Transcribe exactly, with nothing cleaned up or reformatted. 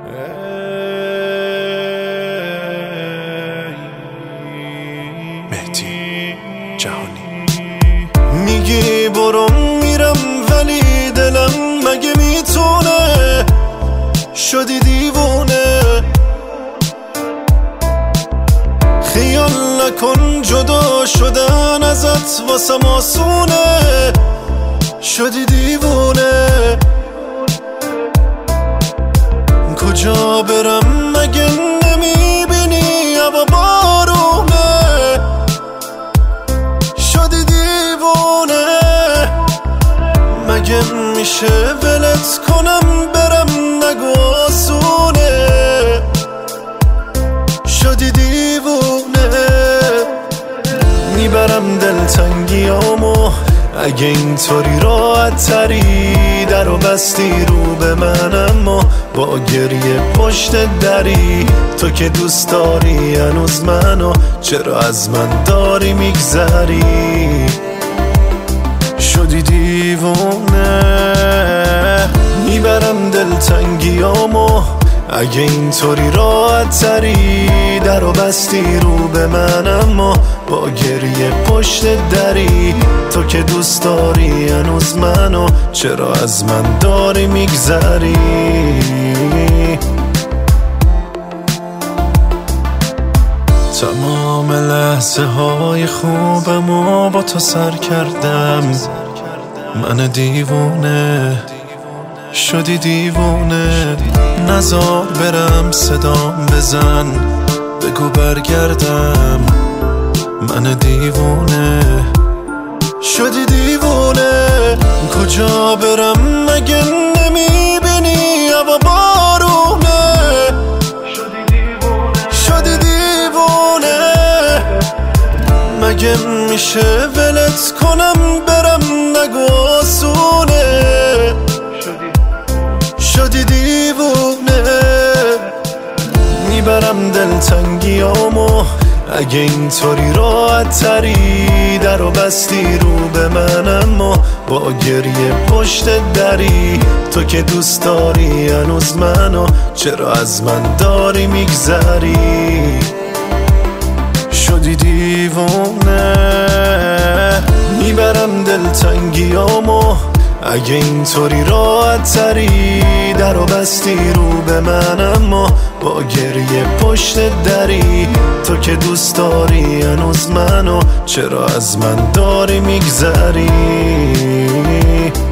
مهدی جهانی. میگی برم میرم ولی دلم مگه میتونه، شدی دیوونه. خیال نکن جدا شدن ازت واسم آسونه، شدی دیوونه. کجا برم مگه نمیبینی هوا بارونه، شدی دیوونه. مگه میشه ولت کنم برم، نگو آسونه، شدی دیوونه. میبرم دلتنگیامو اگه اینطوری راحت تری، در و بستی رو به من اما با گریه پشت دری. تو که دوست داری هنوز منو، چرا از من داری میگذری، شدی دیوونه. میبرم دلتنگیامو اگه اینطوری راحت تری، در و بستی رو به من اما با گریه پشت دری. تو که دوست داری هنوز منو، چرا از من داری میگذری. تمام لحظه های خوبمو با تو سر کردم، من دیوونه، شدی دیوونه. نزار برم صدام بزن، بگو برگردم، من دیوونه، شدی دیوونه. کجا برم مگه نمیبینی هوا بارونه، شدی دیوونه. مگه میشه ولت کنم برم، نگو آسونه، شدی دیوونه. میبرم دلتنگیامو اگه اینطوری راحت تری، در و بستی رو به من اما با گریه پشت دری. تو که دوست داری هنوز منو، چرا از من داری میگذری، شدی دیوونه. میبرم دلتنگیامو اگه اینطوری راحت تری، در و بستی رو به من اما با گریه پشت دری. تو که دوست داری هنوز منو، چرا از من داری میگذری.